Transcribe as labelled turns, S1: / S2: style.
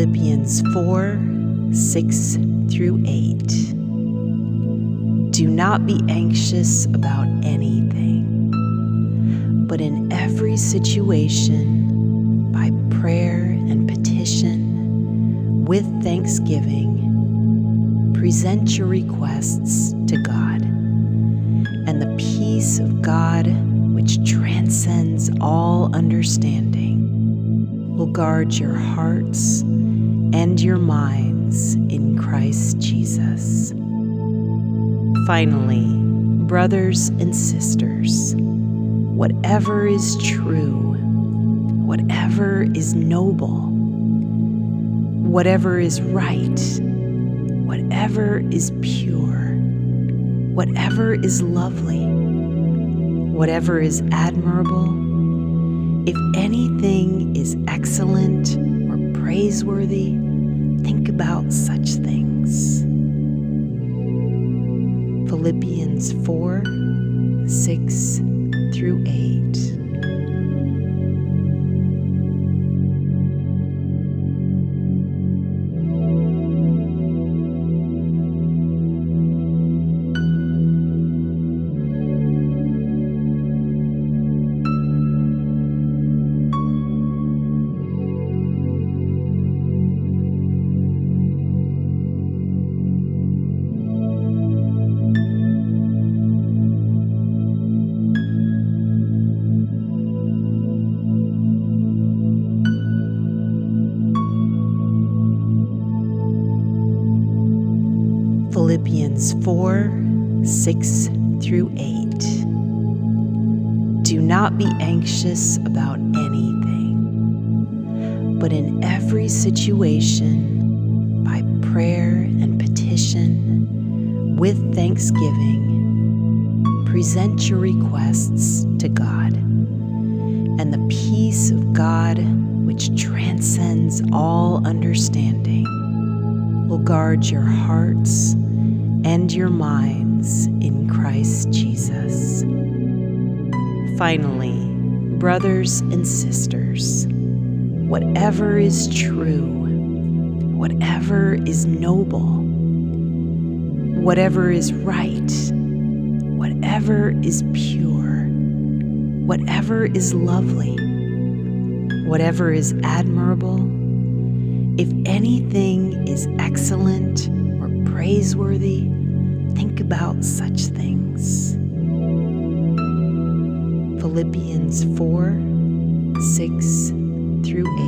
S1: Philippians 4, 6 through 8. Do not be anxious about anything, but in every situation, by prayer and petition, with thanksgiving, present your requests to God, and the peace of God, which transcends all understanding, will guard your hearts and your minds in Christ Jesus. Finally, brothers and sisters, whatever is true, whatever is noble, whatever is right, whatever is pure, whatever is lovely, whatever is admirable, if anything is excellent or praiseworthy, think about such things. Philippians 4, 6 through 8. Philippians 4, 6 through 8. Do not be anxious about anything, but in every situation, by prayer and petition, with thanksgiving, present your requests to God, and the peace of God, which transcends all understanding, will guard your hearts and your minds in Christ Jesus. Finally, brothers and sisters, whatever is true, whatever is noble, whatever is right, whatever is pure, whatever is lovely, whatever is admirable, if anything is excellent or praiseworthy, think about such things. Philippians 4, 6 through 8.